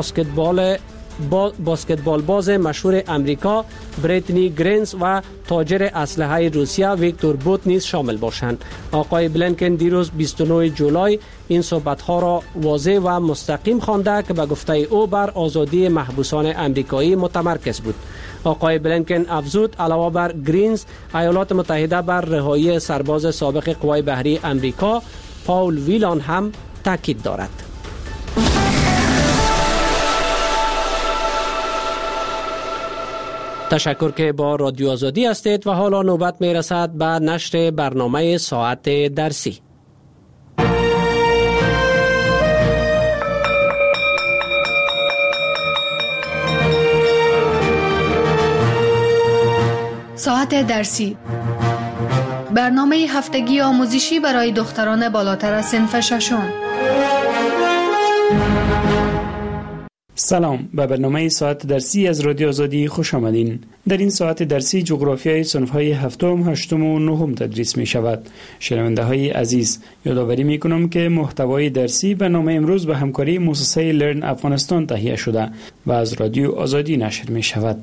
باسکتبال باز مشهور امریکا بریتنی گرینز و تاجر اسلحه روسیه ویکتور بوت نیز شامل باشند. آقای بلینکن دیروز 29 جولای این صحبت‌ها را واضح و مستقیم خوانده که به گفته او بر آزادی محبوسان امریکایی متمرکز بود. آقای بلینکن افزود علاوه بر گرینز، ایالات متحده بر رهایی سرباز سابق قوای بحری امریکا پاول ویلان هم تاکید دارد. تشکر که با رادیو آزادی هستید و حالا نوبت می رسد به نشر برنامه ساعت درسی. ساعت درسی، برنامه هفتگی آموزشی برای دختران بالاتر از صنف ششم. سلام، به برنامه ساعت درسی از رادیو آزادی خوش آمدین. در این ساعت درسی جغرافیای صنف‌های هفتم، هشتم و نهم تدریس می شود. شنونده های عزیز، یادآوری می کنم که محتوای درسی برنامه امروز به همکاری مؤسسه لرن افغانستان تهیه شده و از رادیو آزادی نشر می شود.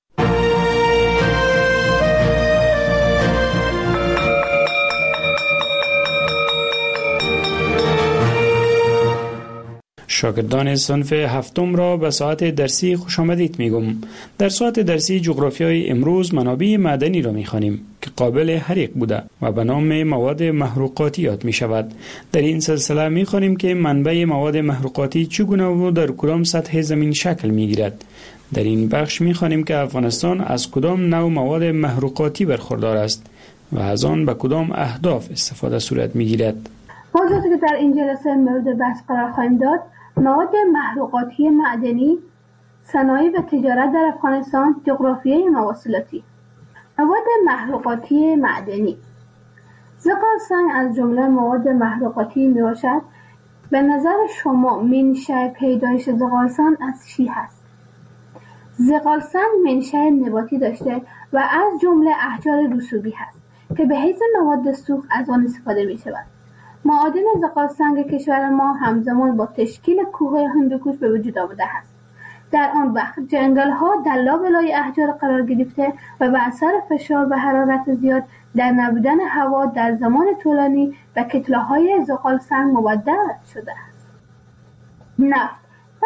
شاگردان صنف هفتم را به ساعت درسی خوش آمدید میگم. در ساعت درسی جغرافیای امروز منابع معدنی را میخوانیم که قابل حریق بوده و به نام مواد محروقاتی یاد می شود. در این سلسله میخوانیم که منبع مواد محروقاتی چگونه و در کدام سطح زمین شکل میگیرد. در این بخش میخوانیم که افغانستان از کدام نوع مواد محروقاتی برخوردار است و از آن به کدام اهداف استفاده صورت میگیرد. موضوعی که در این جلسه مورد بحث قرار خواهیم داد، مواد محروقاتی معدنی، صنایع و تجارت در افغانستان، جغرافیای مواصلاتی. مواد محروقاتی معدنی، زغال سنگ از جمله مواد محروقاتی می باشد. به نظر شما منشأ پیدایش زغال سنگ از چی هست؟ زغال سنگ منشأ نباتی داشته و از جمله احجار رسوبی هست که به حیث مواد سوخت از آن استفاده می شود. معادن زغال سنگ کشور ما همزمان با تشکیل کوههای هندوکش به وجود آمده است. در آن وقت جنگل ها در لابلای احجار قرار گرفته و به اثر فشار و حرارت زیاد در نبودن هوا در زمان طولانی به کتله‌های زغال سنگ مبدل شده است. نفت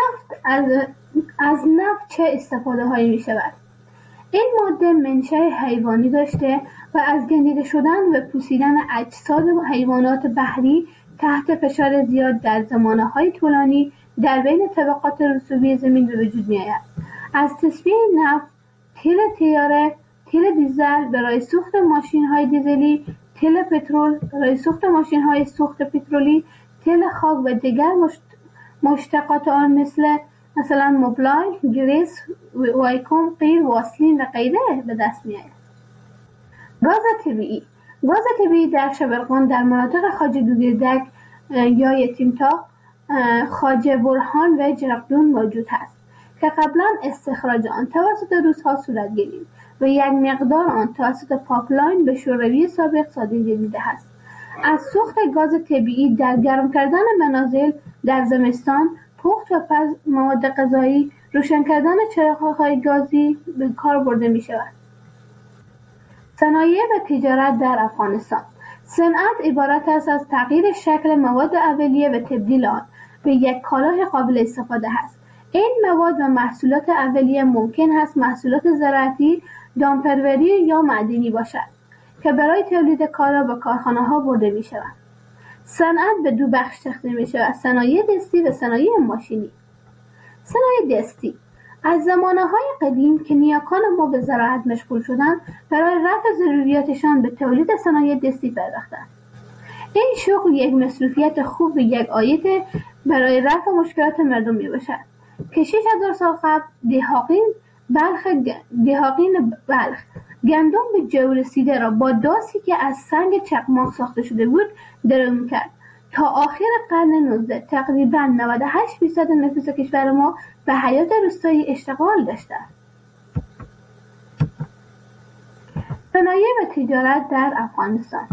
از نفت چه استفاده هایی می شود؟ این ماده منشأ حیوانی داشته و از گندیده شدن و پوسیدن اجساد حیوانات بحری تحت فشار زیاد در زمانه‌های طولانی در بین طبقات رسوبی زمین به وجود می آید. از تصفیه نفت، تیل تیاره، تیل دیزل برای سوخت ماشین‌های دیزلی، تیل پترول برای سوخت ماشین‌های سوخت پترولی، تیل خاک و دیگر مشتقات آن مثلا موبلای، گریس، وایکوم، قیر، واسلین و غیره به دست می آید. گاز طبیعی در شبرغان در مناطق خواجه دوگیردک یا یتیمتاق، خواجه برهان و جرقدون موجود است که قبلا استخراج آن توسط روس‌ها صورت گرفت و یک مقدار آن توسط پاپلاین به شوروی سابق صادر گردیده است. از سوخت گاز طبیعی در گرم کردن منازل در زمستان، پخت و پز مواد غذایی، روشن کردن چراغ‌های گازی به کار برده می شود. صنایع و تجارت در افغانستان. صنعت عبارت است از تغییر شکل مواد اولیه و تبدیل آن به یک کالای قابل استفاده است. این مواد و محصولات اولیه ممکن است محصولات زراعتی، دامپروری یا معدنی باشد که برای تولید کالا به کارخانه‌ها برده می‌شوند. صنعت به دو بخش تقسیم می‌شود: صنایع دستی و صنایع ماشینی. صنایع دستی از زمانه‌های قدیم که نیاکان ما به زراعت مشغول شدند، برای رفع ضروریاتشان به تولید صنایع دستی پرداختند. این شغل یک مصروفیت خوب و یک عاید برای رفع مشکلات مردم میباشد که 6000 سال قبل دهاقین بلخ گندم به جو رسیده را با داسی که از سنگ چقماق ساخته شده بود درو می‌کرد. تا آخر قرن 19 تقریباً 98% نفوس کشور ما به حیات روستایی اشتغال داشتند. صنایع و تجارت در افغانستان.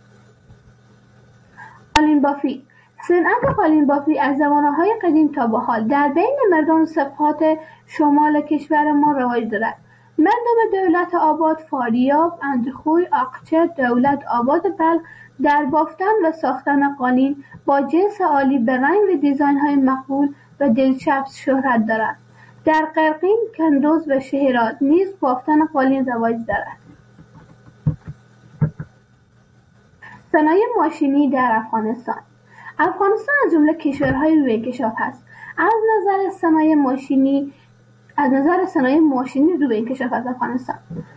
قالین بافی. صنعت قالین بافی از زمانه‌های قدیم تا به حال در بین مردم سبخات شمال کشور ما رواج دارد. مردم دولت آباد، فاریاب، اندخوی، آقچه، دولت آباد بلخ در بافتن و ساختن قالین با جنس عالی به رنگ و دیزاین‌های مقبول و دلچسب شهرت دارد. در قرقین، کندوز و شهرات نیز بافتن قالین رواج دارد. صنایع ماشینی در افغانستان. افغانستان از جمله کشورهای روی انکشاف است. از نظر صنایع ماشینی روی انکشاف از افغانستان.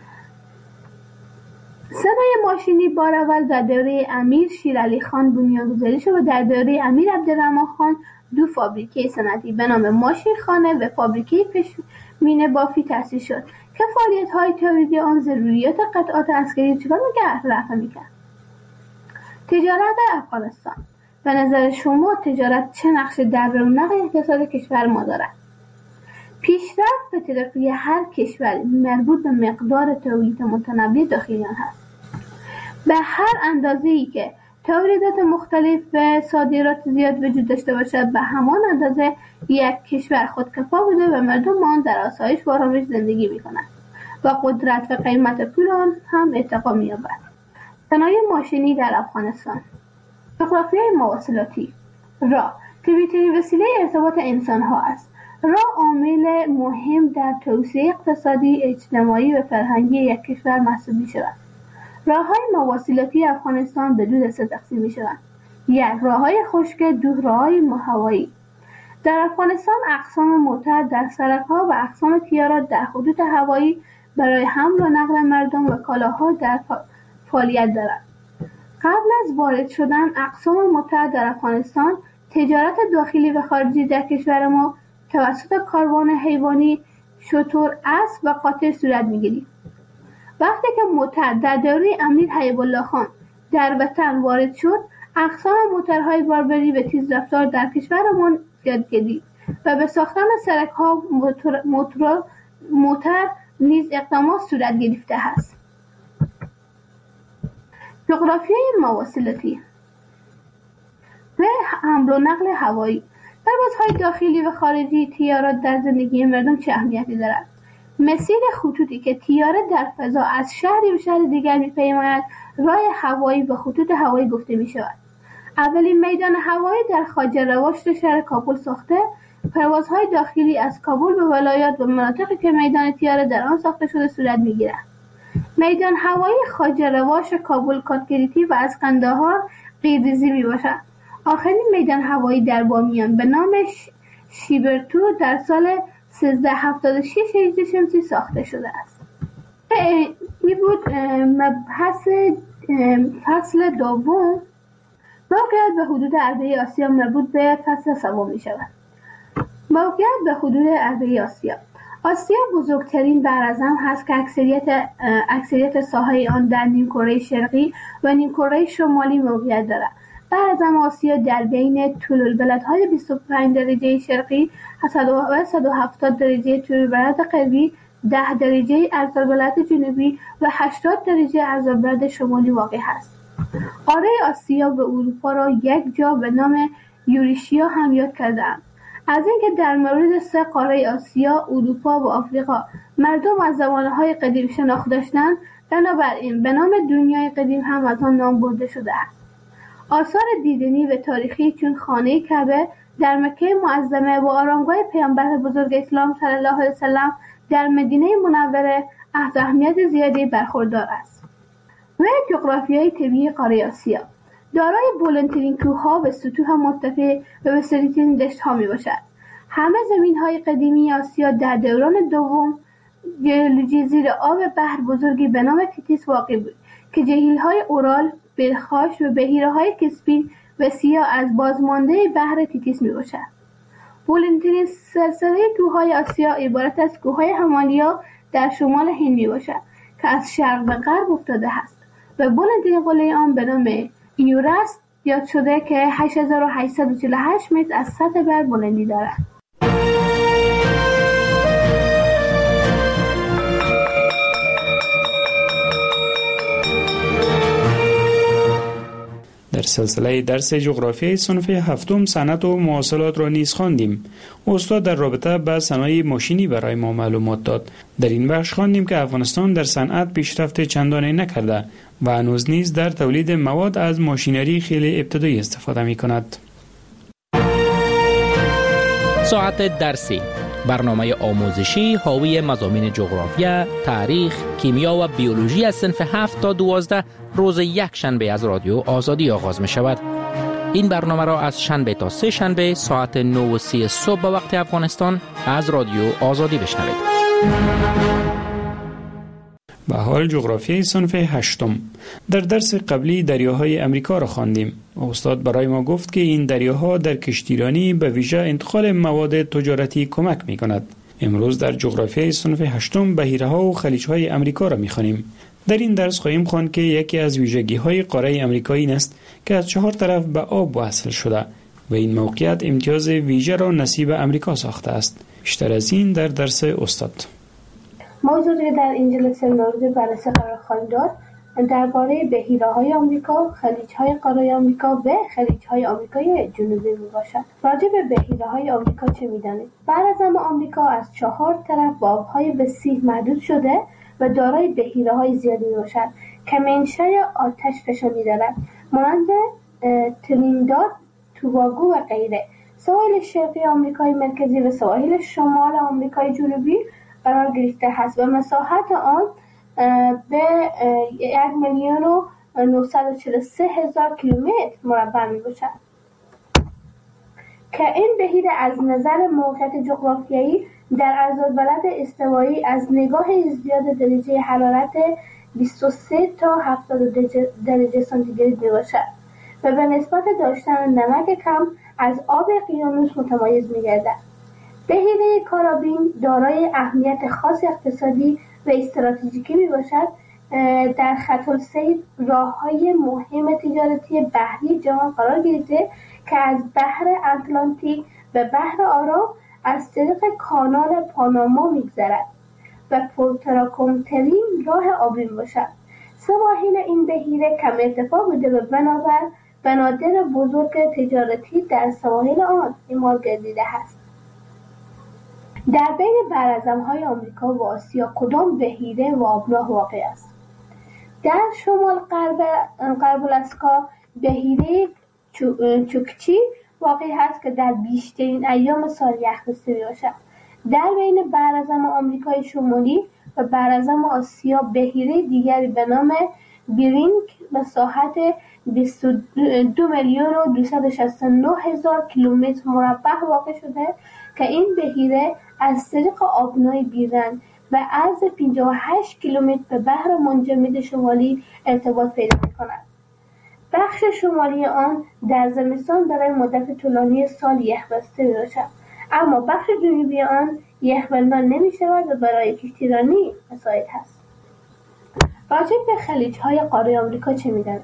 صنایع ماشینی بار اول در دوره امیر شیرعلی خان بنیانگذاری شد و در دوره امیر عبدالرحمن خان دو فابریکه صنعتی به نام ماشین خانه و فابریکه پشمینه بافی تأسیس شد که فعالیت‌های تولیدی آن ضروریات قطعات عسکری چکار رفع می‌کرد. تجارت افغانستان. به نظر شما تجارت چه نقشی در رونق اقتصاد کشور ما دارد؟ پیشرفت و ترقی هر کشور مربوط به مقدار تولید متنوع داخلی آن است. به هر اندازه‌ای که تولیدات مختلف و صادرات زیاد وجود داشته باشد، به همان اندازه یک کشور خودکفا بوده و مردم آن در آسایش و آرامش زندگی می‌کنند و قدرت و قیمت پول آن هم ارتقا می‌یابد. صنایع ماشینی در افغانستان. جغرافیای مواصلاتی. راه طبیعی‌ترین وسیله ارتباط انسان‌ها است. راه عامل مهم در توسعه اقتصادی، اجتماعی و فرهنگی یک کشور محسوب می‌شود. راه‌های مواصلاتی افغانستان به دو دسته تقسیم می‌شوند: یک، راه‌های خشک، دو، راه‌های هوایی. در افغانستان اقسام موتر در سرک‌ها و اقسام تیارات در خطوط هوایی برای حمل و نقل مردم و کالاها در فعالیت دارد. قبل از وارد شدن اقسام موتر در افغانستان، تجارت داخلی و خارجی در کشور ما توسط کاروان حیوانی، شتر، اسب و قاطر صورت می‌گیرد. وقتی که موتر در دوره امیر حیب الله خان در وطن وارد شد، اقسام موتورهای باربری به تیز رفتار در کشورمان زیاد گردید و به ساختن سرک‌ها موتور نیز اقدامات صورت گرفته است. جغرافیای مواصلاتی و حمل و نقل هوایی. پروازهای داخلی و خارجی تیارات در زندگی مردم چه اهمیتی دارد؟ مسیر خطوطی که تیاره در فضا از شهری به شهر دیگر می‌پیماید راه هوایی و خطوط هوایی گفته می‌شود. اولین میدان هوایی در خواجه رواش شهر کابل ساخته، پروازهای داخلی از کابل به ولایات و مناطقی که میدان تیاره در آن ساخته شده صورت می‌گیرد. میدان هوایی خواجه رواش کابل کاتگریتی و از قندهار قیرریزی میباشد. آخرین میدان هوایی در بامیان به نام شیبرتو در سال 1376 هجری شمسی ساخته شده است. این بود مبحث فصل دوم. موقعیت به حدود عربه آسیا مربوط به فصل سوم می شود. موقعیت به حدود عربه آسیا. آسیا بزرگترین براعظم هست که اکثریت ساحه آن در نیمکره شرقی و نیمکره شمالی موقعیت دارد. براعظم آسیا در بین طول البلدهای 25 درجه شرقی و 170 درجه طول البلد غربی، 10 درجه عرض‌البلد جنوبی و 80 درجه عرض‌البلد شمالی واقع است. قاره آسیا به اروپا را یک جا به نام یوریشیا هم یاد کرده‌اند. از اینکه در مورد سه قاره آسیا، اروپا و آفریقا مردم از زمانهای قدیم شناخت داشتند، بنابراین به نام دنیای قدیم هم از آن نام برده شده است. آثار دیدنی و تاریخی چون خانه کعبه در مکه معظمه و آرامگاه پیامبر بزرگ اسلام صلی الله علیه وسلم در مدینه منوره از اهمیت زیادی برخوردار است. و جغرافیای طبیعی قاره آسیا دارای بلندترین کوه‌ها و سطوح مرتفع و وسیع‌ترین دشت‌ها میباشد. همه زمین‌های قدیمی آسیا در دوران دوم ژئولوژی زیر آب بحر بزرگی به نام تیتیس واقع بود که جهیل‌های اورال، بلخاش و بحیره‌های کسپین و سیاه از بازمانده بحر تیتیس میباشد. بلندترین سلسله کوه‌های آسیا عبارت از کوه‌های همالیا در شمال هند میباشد که از شرق به غرب افتاده است و بلندترین قله آن به نام ایورست یاد شده که 8848 متر از سطح بر بلندی دارد. در سلسله درس جغرافیای صنف هفتم صنعت و مواصلات را نیز خواندیم. استاد در رابطه با صنایع ماشینی برای ما معلومات داد. در این بخش خواندیم که افغانستان در صنعت پیشرفت چندانی نکرده و هنوز نیز در تولید مواد از ماشینری خیلی ابتدایی استفاده می کند. ساعت درسی، برنامه آموزشی حاوی مضامین جغرافیا، تاریخ، کیمیا و بیولوژی از صنف 7 تا 12 روز یک شنبه از رادیو آزادی آغاز می شود. این برنامه را از شنبه تا سه شنبه ساعت 9:30 صبح به وقت افغانستان از رادیو آزادی بشنوید. به حال جغرافیای صنف هشتم. در درس قبلی دریاهای امریکا را خواندیم. استاد برای ما گفت که این دریاها در کشتیرانی به ویژه انتقال مواد تجارتی کمک می کند. امروز در جغرافیای صنف هشتم بحیره‌ها و خلیج‌های امریکا را می‌خوانیم. در این درس خواهیم خواند که یکی از ویژگی‌های قاره امریکا این است که از 4 طرف به آب وصل شده و این موقعیت امتیاز ویژه را نصیب امریکا ساخته است. بیشتر از این در درس استاد. موضوعی در این جلسه مورد بررسی قرار خواهیم داد درباره بحیره‌های آمریکا، خلیج‌های قاره آمریکا و خلیج‌های آمریکای جنوبی میباشد. راجع به بحیره‌های آمریکا چه می‌دانید؟ براعظم آمریکا از 4 طرف با آب‌های وسیع محدود شده و دارای بحیره‌های زیادی میباشد که منشأ آتش فشانی دارد، مانند ترینیداد، توباگو و غیره. سواحل شرقی آمریکای مرکزی و سواحل شمال آمریکای جنوبی قرار گرفته است و مساحت آن به 1,943,000 کیلومتر مربع میباشد که این بحیر از نظر موقعیت جغرافیایی در عرض‌البلد استوایی از نگاه ازدیاد درجه حرارت 23 تا 70 درجه سانتیگراد میباشد و به نسبت داشتن نمک کم از آب اقیانوس متمایز میگردد. بحیره کارابین دارای اهمیت خاص اقتصادی و استراتژیکی میباشد در خط السیر راه‌های مهم تجارتی بحری جهان قرار گرفته که از بحر اتلانتیک به بحر آرام از طریق کانال پاناما می‌گذرد و پرتراکنترین راه آبی باشد. سواحل این بحیره کم ارتفاع بوده و بنابر بنادر بزرگ تجارتی در سواحل آن اعمال گردیده است. در بین براعظم‌های آمریکا و آسیا کدام بحیره و آبراه واقع است؟ در شمال غرب الاسکا بحیره چوکچی واقع است که در بیشترین ایام سال یخ‌بسته می‌باشد. در بین براعظم آمریکای شمالی و براعظم آسیا بحیره دیگری به نام بیرینگ مساحت 22,269,000 کیلومتر مربع واقع شده که این بحیره از طریق آبنای بیرنگ و عرض 58 کیلومتر به بحر منجمد شمالی ارتباط پیدا می‌کند. بخش شمالی آن در زمستان برای مدت طولانی سال یخ‌بسته می‌باشد، اما بخش جنوبی آن یخبندان نمی‌شود و برای کشتیرانی مساعد است. راجع به خلیج‌های قاره آمریکا چه می‌دانید؟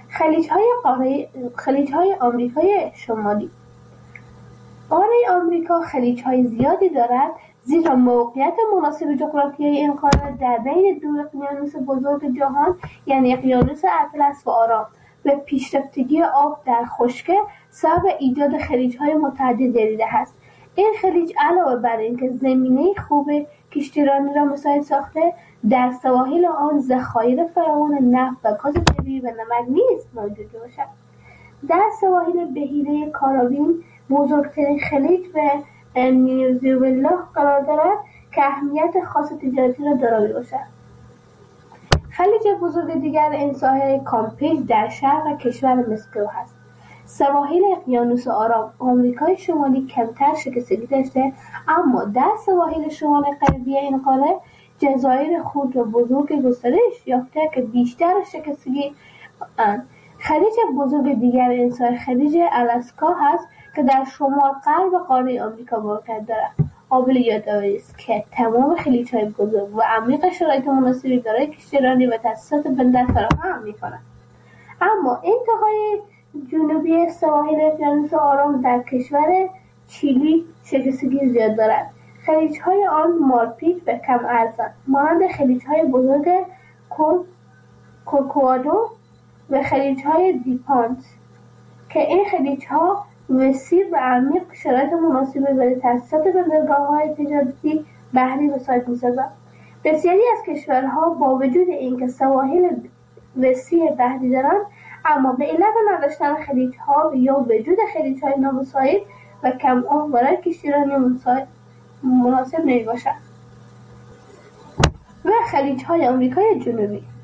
خلیج‌های آمریکای شمالی. قاره آمریکا خلیج‌های زیادی دارد زیرا موقعیت مناسب جغرافیایی این قاره در بین دو اقیانوس بزرگ جهان یعنی اقیانوس اطلس و آرام و پیشرفتگی آب در خشکی سبب ایجاد خلیج‌های متعدد گردیده است. این خلیج علاوه بر اینکه زمینه خوب کشتیرانی را مساعد ساخته، در سواحل آن ذخایر فراوان نفت و گاز طبیعی و نمک نیز موجود باشد. در سواحل بحیره کارائیب بزرگترین خلیج به ونزوئلا قرار دارد که اهمیت خاص تجارتی را دارا میباشد. خلیج بزرگ دیگر این ساحل کامپیج در شرق کشور مسکو است. سواحل اقیانوس آرام آمریکای شمالی کمتر شکستگی داشته، اما در سواحل شمال غربی این قاره جزایر خرد و بزرگ گسترش یافته که بیشتر شکستگی اند. خلیج بزرگ دیگر این ساحل خلیج آلاسکا هست که در شمال غرب قاره آمریکا موقعیت دارد. قابل یادآوری است که تمام خلیج‌های بزرگ و عمیق شرایط مناسبی برای کشتیرانی و تأسیسات بندر فراهم می‌کنند، اما انتهای جنوبی سواحل اقیانوس آرام در کشور چیلی شکستگی زیاد دارد. خلیج‌های آن مارپیچ و کم ارزند، مانند خلیج‌های بزرگ کورکوادو و خلیج‌های دیپانت که این خلیج‌ها وسیع و عمیق شرایط مناسبی برای تأسیسات بندرگاه‌های تجارتی بحری مساعد می‌سازند. بسیاری از کشورها با وجود اینکه سواحل وسیع بحری دارند، اما به علت نداشتن خلیج‌ها یا وجود خلیج‌های نامساعد و کم آب برای کشتیرانی مناسب نمی‌باشند. و خلیج‌های آمریکای جنوبی